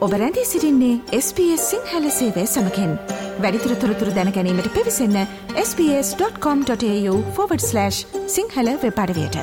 ඔබ රැඳී සිටින්නේ SBS සිංහල සේවය සමගින්. වැඩිදුර තොරතුරු දැන ගැනීමට පිවිසන්න sbs.com.au/සිංහල වෙබ් අඩවියට.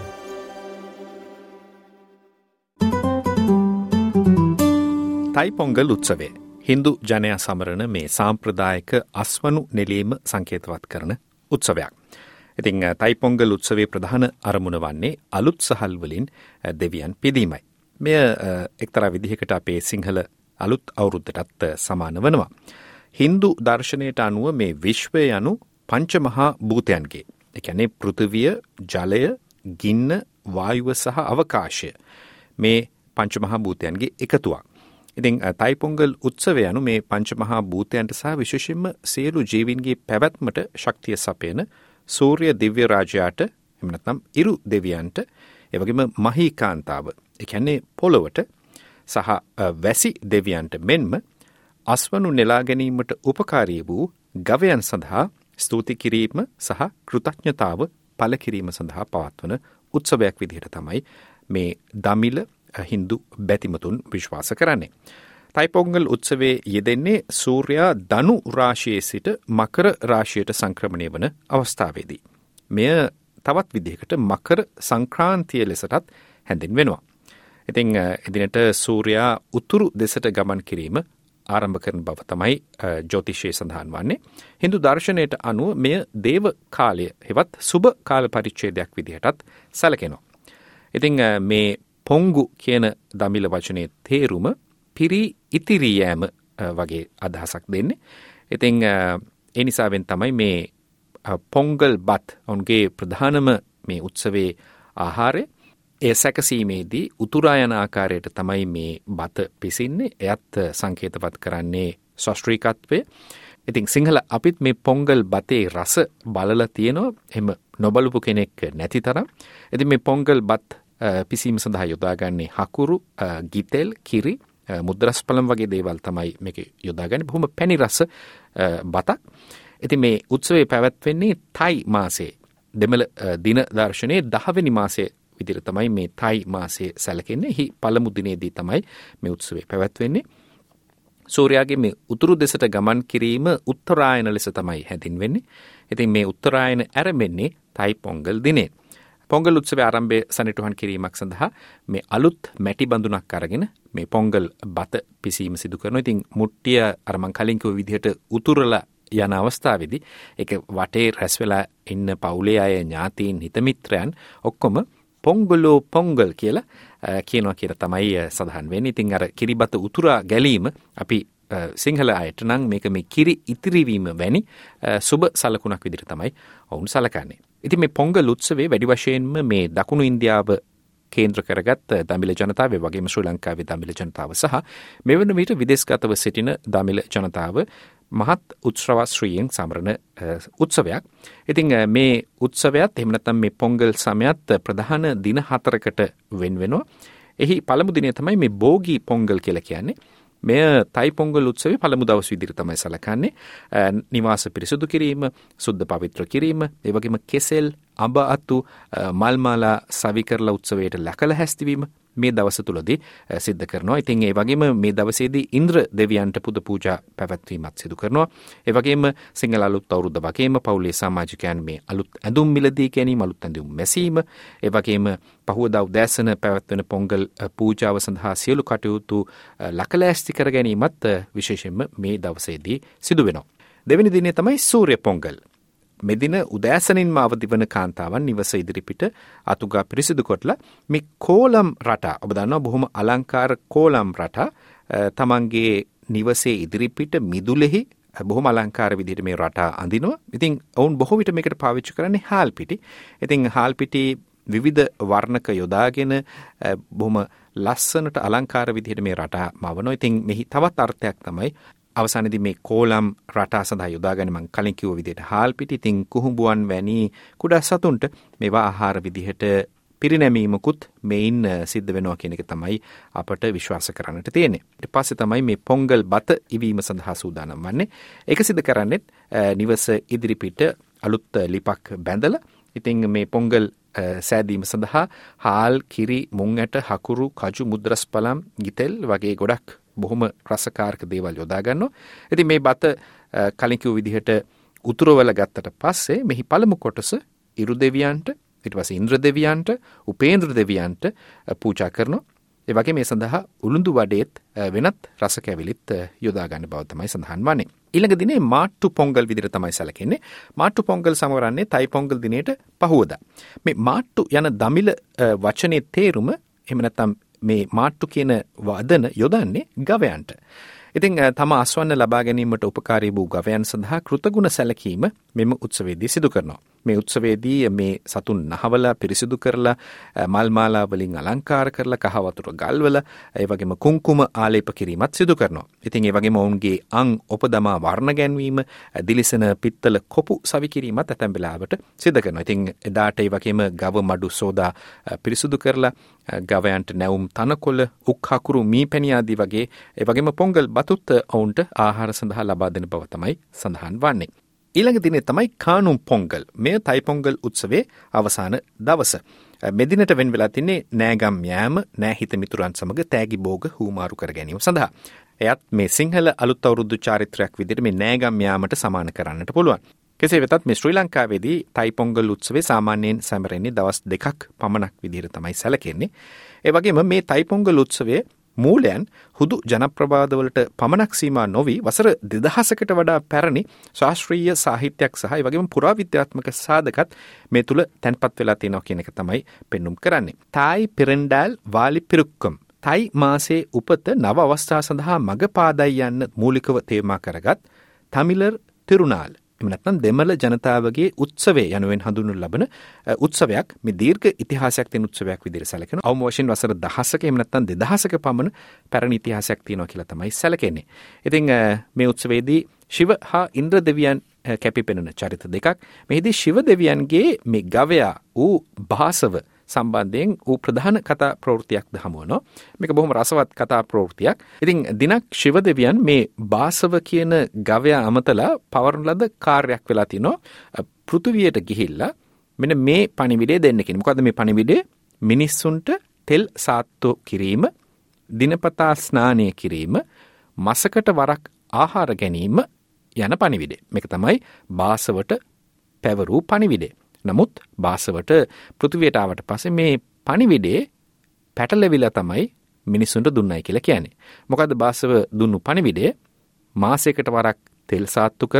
තයි පොංගල් උත්සවය හින්දු ජනයා සමරන මේ සාම්ප්‍රදායික අස්වනු නෙලීම සංකේතවත් කරන උත්සවයක්. ඉතින් තයි පොංගල් උත්සවයේ ප්‍රධාන අරමුණ වන්නේ අලුත් සහල් වලින් දෙවියන් පිදීමයි. මෙය එක්තරා විදිහකට අපේ සිංහල අලුත් අවුරුද්දටත් සමාන වනවා. හින්දු දර්ශනයට අනුව මේ විශ්වය යනු පංචමහා භූතයන්ගේ, ඒ කියන්නේ පෘථිවිය, ජලය, ගින්න, වායුව සහ අවකාශය මේ පංචමහා භූතයන්ගේ එකතුවක්. ඉතින් තයි පොංගල් උත්සවය යනු මේ පංචමහා භූතයන්ට සහ විශේෂයෙන්ම සියලු ජීවීන්ගේ පැවැත්මට ශක්තිය සපයන සූර්ය දිව්‍ය රාජයාට, එහෙම නැත්නම් ඉරු දෙවියන්ට, ඒ වගේම මහී කාන්තාව, ඒ කියන්නේ පොළොවට සහ වැසි දෙවියන්ට මෙන්ම අස්වනු නෙලා ගැනීමට උපකාරී වූ ගවයන් සඳහා ස්තුති කිරීම සහ කෘතඥතාව පළ කිරීම සඳහා පවත්වන උත්සවයක් විදිහට තමයි මේ දමිළ හින්දු බැතිමතුන් විශ්වාස කරන්නේ. තයි පොංගල් උත්සවයේ යෙදෙන්නේ සූර්යයා ධනු රාශියේ සිට මකර රාශියට සංක්‍රමණය වන අවස්ථාවේදී. මෙය තවත් විදිහකට මකර සංක්‍රාන්තිය ලෙසටත් හැඳින්වෙනවා. ඉතින් එදිනට සූර්යයා උතුරු දෙසට ගමන් කිරීම ආරම්භ කරන බව තමයි ජ්‍යොතිෂයේ සඳහන් වන්නේ. හින්දු දර්ශනයට අනුව මෙය දේව කාලය හෙවත් සුබ කාල පරිච්ඡේදයක් විදිහටත් සැලකෙනවා. ඉතින් මේ පොංගු කියන දමිළ වචනේ තේරුම පිරි ඉතිරි යෑම වගේ අදහසක් දෙන්නේ. ඉතින් ඒ නිසාවෙන් තමයි මේ පොංගල් බත් ඔවුන්ගේ ප්‍රධානම මේ උත්සවයේ ආහාරය. ඒ සැකසීමේදී උතුරා යන ආකාරයට තමයි මේ බත පිසින්නේ. එයත් සංකේතවත් කරන්නේ ශාස්ත්‍රීයත්වය. ඉතින් සිංහල අපිත් මේ පොංගල් බතේ රස බලලා තියෙනවා. එහෙම නොබලපු කෙනෙක් නැති තරම්. ඉතින් මේ පොංගල් බත් පිසීම සඳහා යොදාගන්නේ හකුරු, ගිතෙල්, කිරි, මුද්‍රස්පලම් වගේ දේවල් තමයි මේක යොදාගන්නේ. බොහොම පැණි රස බතක්. ඉතින් මේ උත්සවය පැවැත්වෙන්නේ තයි මාසයේ. දෙමළ දින දර්ශනයේ 10 වෙනි මාසයේ විදිහට තමයි මේ තයි මාසයේ සැලකෙන්නේ. හි පළමු දිනේදී තමයි මේ උත්සවය පැවැත්වෙන්නේ. සූර්යාගේ මේ උතුරු දෙසට ගමන් කිරීම උත්තරායන ලෙස තමයි හැඳින්වෙන්නේ. ඉතින් මේ උත්තරායන ආරම්භෙන්නේ තයි පොංගල් දිනේ. පොංගල් උත්සවයේ ආරම්භය සනිටුහන් කිරීමක් සඳහා මේ අලුත් මැටි බඳුනක් අරගෙන මේ පොංගල් බත පිසීම සිදු කරනවා. ඉතින් මුට්ටිය අර මං කලින් කිව්ව විදිහට උතුරලා යන අවස්ථාවේදී ඒක වටේ රැස් වෙලා ඉන්න පවුලේ අය, ඥාතීන්, හිතමිත්‍රයන් ඔක්කොම පොංගලෝ පොංගල් කියලා කියනවා කියලා තමයි සඳහන් වෙන්නේ. ඉතින් අර කිරිබත උතුරා ගැලීම අපි සිංහල අයට නම් මේක මේ කිරි ඉතිරිවීම වැනි සුබ සලකුණක් විදිහට තමයි ඔවුන් සලකන්නේ. ඉතින් මේ පොංගල් උත්සවයේ වැඩි වශයෙන්ම මේ දකුණු ඉන්දියාව කේන්ද්‍ර කරගත් දමිළ ජනතාව, වගේම ශ්‍රී ලංකාවේ දමිළ ජනතාව සහ මෙවන විට විදේශගතව සිටින දමිළ ජනතාව මහත් උත්සවශ්‍රීයෙන් සමරන උත්සවයක්. ඉතින් මේ උත්සවයත් එහෙම නැත්නම් මේ පොංගල් සමයත් ප්‍රධාන දින 4කට වෙන් වෙනවා. එහි පළමු දිනය තමයි මේ බෝගි පොංගල් කියලා කියන්නේ. මෙය තයි පොංගල් උත්සවයේ පළමු දවස් විදිහට තමයි සැලකන්නේ. නිවාස පිරිසුදු කිරීම, සුද්ධ පවිත්‍ර කිරීම, ඒ වගේම කෙසෙල්, අඹ අතු, මල් මාලා සවි කරලා උත්සවයට ලකල හැස්තිවීම මේ දවස තුලදී සිද්ධ කරනවා. ඉතින් ඒ වගේම මේ දවසේදී ඉන්ද්‍ර දෙවියන්ට පුද පූජා පැවැත්වීමත් සිදු කරනවා. ඒ වගේම සිංහල අලුත් අවුරුද්ද වගේම පවුලේ සමාජිකයන් මේ අලුත් ඇඳුම් මිලදී ගැනීම, අලුත් ඇඳුම් මැසීම, ඒ වගේම පහුවදා උදෑසන පැවැත්වෙන පොංගල් පූජාව සඳහා සියලු කටයුතු ලකලෑස්ති කර ගැනීමත් විශේෂයෙන්ම මේ දවසේදී සිදු වෙනවා. දෙවෙනි දිනේ තමයි සූර්ය පොංගල්. මෙදින උදෑසනින්ම අවදි වන කාන්තාවන් නිවස ඉදිරිපිට අතුගා පිරිසිදු කොටලා මේ කෝලම් රටා, ඔබ දන්නවා බොහොම අලංකාර කෝලම් රටා තමන්ගේ නිවසේ ඉදිරිපිට මිදුලෙහි බොහොම අලංකාර විදිහට මේ රටා අඳිනවා. ඉතින් ඔවුන් බොහෝ විට මේකට පාවිච්චි කරන්නේ හාල් පිටි. ඉතින් හාල් පිටි විවිධ වර්ණක යොදාගෙන බොහොම ලස්සනට අලංකාර විදිහට මේ රටා මවනවා. ඉතින් මෙහි තවත් අර්ථයක් තමයි අවසානයේදී මේ කෝලම් රටා සඳහා යොදාගෙන මම කලින් කිව්ව විදිහට හාල් පිටි, ඉතින් කුහුඹුවන් වැනි කුඩා සතුන්ට මේවා ආහාර විදිහට පිරිනැමීමකුත් මේන් සිද්ධ වෙනවා කියන එක තමයි අපට විශ්වාස කරන්නට තියෙන්නේ. ඊට පස්සේ තමයි මේ පොංගල් බත ඉවීම සඳහා සූදානම් වන්නේ. ඒක සිදු කරන්නේ නිවස ඉදිරිපිට අලුත් ලිපක් බැඳලා. ඉතින් මේ පොංගල් සෑදීම සඳහා හාල්, කිරි, මුං ඇට, හකුරු, කජු, මුද්‍රස්පලම්, ගිතෙල් වගේ ගොඩක් බොහොම රසකාරක දේවල් යොදා ගන්නවා. ඉතින් මේ බත කලින් කිව්ව විදිහට උතුරවල ගත්තට පස්සේ මෙහි පළමු කොටස ඉරු දෙවියන්ට, ඊට පස්සේ ඉන්ද්‍ර දෙවියන්ට, උපේන්ද්‍ර දෙවියන්ට පූජා කරනවා. ඒ වගේ මේ සඳහා උළුඳු වඩේත් වෙනත් රස කැවිලිත් යොදා ගන්න බව තමයි සඳහන් වන්නේ. ඊළඟ දිනේ මාට්ටු පොංගල් විදිහට තමයි සැලකෙන්නේ. මාට්ටු පොංගල් සමරන්නේ තයි පොංගල් දිනේට පහුවදා. මේ මාට්ටු යන දමිළ වචනේ තේරුම එහෙම නැත්නම් මේ මාට්ටු කියන වදන යොදන්නේ ගවයන්ට. ඉතින් තම අස්වන්න ලබා ගැනීමට උපකාරී වූ ගවයන් සඳහා කෘතගුණ සැලකීම මෙම උත්සවයේදී සිදු කරනවා. මේ උත්සවයේදී මේ සතුන් නහවලා පිරිසිදු කරලා මල් මාලා වලින් අලංකාර කරලා කහ වතුර ගල්වලා ඒ වගේම කුංකුම ආලේප කිරීමත් සිදු කරනවා. ඉතින් ඒ වගේම ඔවුන්ගේ අං ඔපදමා වර්ණ ගැන්වීම, දිලිසෙන පිත්තල කොපු සවි කිරීමත් ඇතැම් වෙලාවට සිදු කරනවා. ඉතින් එදාට ඒ වගේම ගව මඩු සෝදා පිරිසිදු කරලා ගවයන්ට නැවුම් තනකොළ, උක් හකුරු, මීපැණි ආදී වගේ ඒ වගේම පොංගල් බතුත් ඔවුන්ට ආහාර සඳහා ලබා දෙන බව තමයි සඳහන් වන්නේ. ඊළඟ දිනේ තමයි කානුම් පොංගල්. මෙය තයි පොංගල් උත්සවයේ අවසාන දවස. මෙදිනට වෙන් වෙලා තින්නේ නෑගම් යෑම, නෑහිත මිතුරන් සමග තෑගි භෝග හුමාරු කර ගැනීම සඳහා. එයත් මේ සිංහල අලුත් අවුරුදු චාරිත්‍රයක් විදිහට මේ නෑගම් යාමට සමාන කරන්නට පුළුවන්. කෙසේ වෙතත් මේ ශ්‍රී ලංකාවේදී තයි පොංගල් උත්සවයේ සාමාන්‍යයෙන් සැමරෙන්නේ දවස් 2ක් පමණක් විදිහට තමයි සැලකෙන්නේ. ඒ වගේම මේ තයි පොංගල් උත්සවයේ මූලයන් හුදු ජනප්‍රවාදවලට පමණක් සීමා නොවි වසර 2000කට වඩා පැරණි ශාස්ත්‍රීය සාහිත්‍යයක් සහ ඒ වගේම පුරාවිද්‍යාත්මක සාධකත් මේ තුල තැන්පත් වෙලා තියෙනවා කියන එක තමයි පෙන්눔 කරන්නේ. තායි පිරෙන්ඩාල් වාලි පිරුක්කම් තයි මාසේ උපත නව අවස්ථා සඳහා මඟ පාදයි යන්න මූලිකව තේමා කරගත් තමිලර් තිරුනාල් එහෙම නැත්නම් දෙමළ ජනතාවගේ උත්සවය යනුවෙන් හඳුන්වනු ලබන උත්සවයක් මේ දීර්ඝ ඉතිහාසයක් තියෙන උත්සවයක් විදිහට සැලකෙනවා. අවම වශයෙන් වසර 1000ක එහෙම නැත්නම් 2000ක පමණ පැරණි ඉතිහාසයක් තියෙනවා කියලා තමයි සැලකෙන්නේ. ඉතින් මේ උත්සවයේදී ශිව හා ඉන්ද්‍ර දෙවියන් කැපිපෙනෙන චරිත දෙකක්. මෙහිදී ශිව දෙවියන්ගේ මේ ගවයා වූ භාසව සම්බන්ධයෙන් වූ ප්‍රධාන කතා ප්‍රවෘත්තියක්ද හමුවනවා. මේක බොහොම රසවත් කතා ප්‍රවෘත්තියක්. ඉතින් දිනක් ශිව දෙවියන් මේ භාසව කියන ගවයා අමතලා පවරන ලද කාර්යයක් වෙලා තිනවා. පෘථුවියට ගිහිල්ලා මෙන්න මේ පණිවිඩය දෙන්න කියන. මොකද්ද මේ පණිවිඩය? මිනිස්සුන්ට තෙල් සාත්තු කිරීම, දිනපතා ස්නානය කිරීම, මාසකට වරක් ආහාර ගැනීම යන පණිවිඩය. මේක තමයි භාසවට පැවරූ පණිවිඩය. නමුත් භාසවට පෘථිවියට ආවට පස්සේ මේ පණිවිඩේ පැටලවිලා තමයි මිනිසුන්ට දුන්නයි කියලා කියන්නේ. මොකද්ද භාසව දුන්නු පණිවිඩය? මාසයකට වරක් තෙල් සාත්තු කර,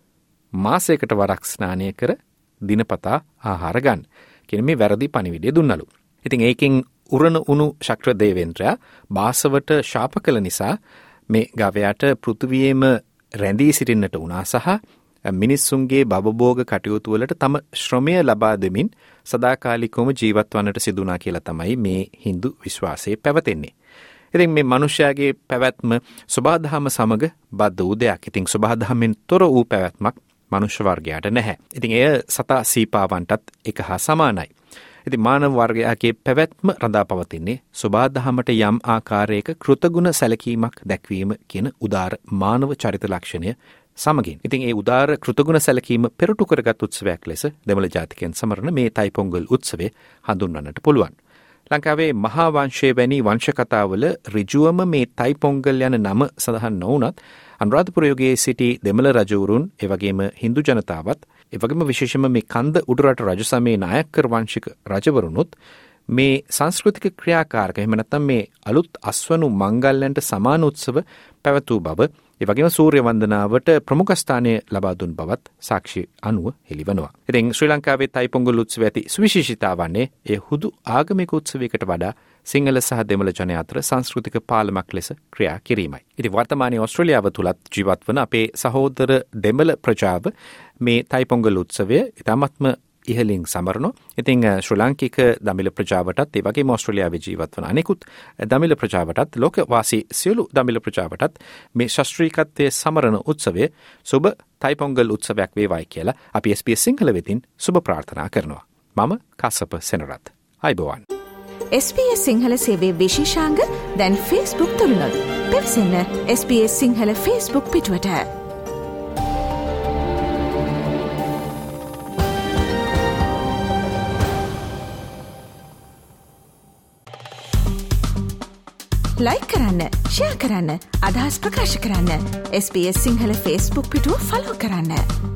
මාසයකට වරක් ස්නානය කර, දිනපතා ආහාර ගන්න කියන මේ වැරදි පණිවිඩය දුන්නලු. ඉතින් ඒකෙන් උරණ උණු ශක්‍ර දේවේන්ද්‍රයා භාසවට ශාප කළ නිසා මේ ගවයාට පෘථිවියේම රැඳී සිටින්නට වුණා සහ මිනිස්සුන්ගේ බබභෝග කටයුතු වලට තම ශ්‍රමය ලබා දෙමින් සදාකාලිකවම ජීවත් වන්නට සිදුනා කියලා තමයි මේ Hindu විශ්වාසයේ පැවතෙන්නේ. ඉතින් මේ මනුෂ්‍යයාගේ පැවැත්ම සබහාදහම සමග බද්ධ වූ දෙයක්. ඉතින් සබහාදහමෙන් තොර වූ පැවැත්මක් මනුෂ්‍ය වර්ගයාට නැහැ. ඉතින් එය සතා සීපාවන්ටත් එක හා සමානයි. ඉතින් මානව වර්ගයාගේ පැවැත්ම රඳා පවතින්නේ සබහාදහමට යම් ආකාරයක කෘතගුණ සැලකීමක් දැක්වීම කියන උදාර මානව චරිත ලක්ෂණය සමගින්. ඉතින් ඒ උදාර කෘතගුණ සැලකීම පෙරටු කරගත් උත්සවයක් ලෙස දෙමළ ජාතිකයන් සමරන මේ තයි පොංගල් උත්සවය හඳුන්වන්නට පුළුවන්. ලංකාවේ මහා වංශයේ වැනි වංශ කතාවල ඍජුවම මේ තයි පොංගල් යන නම සඳහන් නොවුනත් අනුරාධපුර යුගයේ සිටි දෙමළ රජවරුන් ඒ වගේම Hindu ජනතාවත් ඒ වගේම විශේෂයෙන්ම මේ කන්ද උඩරට රජ සමයේ නායකකර වංශික රජවරුනුත් මේ සංස්කෘතික ක්‍රියාකාරක එහෙම නැත්නම් මේ අලුත් අස්වනු මංගල්‍යයන්ට සමාන උත්සව පැවැත්වූ බව ඒ වගේම සූර්ය වන්දනාවට ප්‍රමුඛ ස්ථානය ලබා දුන් බවත් සාක්ෂි අනුව හෙළිවනවා. ඉතින් ශ්‍රී ලංකාවේ තයි පොංගල් උත්සවයේ ඇති සුවිශේෂීතාවන්නේ ඒ හුදු ආගමික උත්සවයකට වඩා සිංහල සහ දෙමළ ජනයා අතර සංස්කෘතික පාලමක් ලෙස ක්‍රියා කිරීමයි. ඉතින් වර්තමානයේ ඕස්ට්‍රේලියාව තුලත් ජීවත් වන අපේ සහෝදර දෙමළ ප්‍රජාව මේ තයි පොංගල් උත්සවය ඉතාමත්ම ඉහළින් සමරනවා. ඉතින් ශ්‍රී ලාංකික දමිළ ප්‍රජාවටත් ඒ වගේම ඕස්ට්‍රේලියාවේ ජීවත් වන අනෙකුත් දමිළ ප්‍රජාවටත් ලෝකවාසී සියලු දමිළ ප්‍රජාවටත් මේ ශාස්ත්‍රීයත්වයේ සමරන උත්සවය සුබ තයි පොංගල් උත්සවයක් වේවායි කියලා අපි SBS සිංහල වෙතින් සුබ ප්‍රාර්ථනා කරනවා. මම කස්සප සෙනරත්. අයබෝවන්. SBS සිංහල සේවයේ විශේෂාංග දැන් Facebook තුලනොත්. පිවිසෙන්න SBS සිංහල Facebook පිටුවට. ලයික් කරන්න, ෂෙයා කරන්න, අදහස් ප්‍රකාශ කරන්න. SBS සිංහල Facebook පිටුව ෆලෝ කරන්න.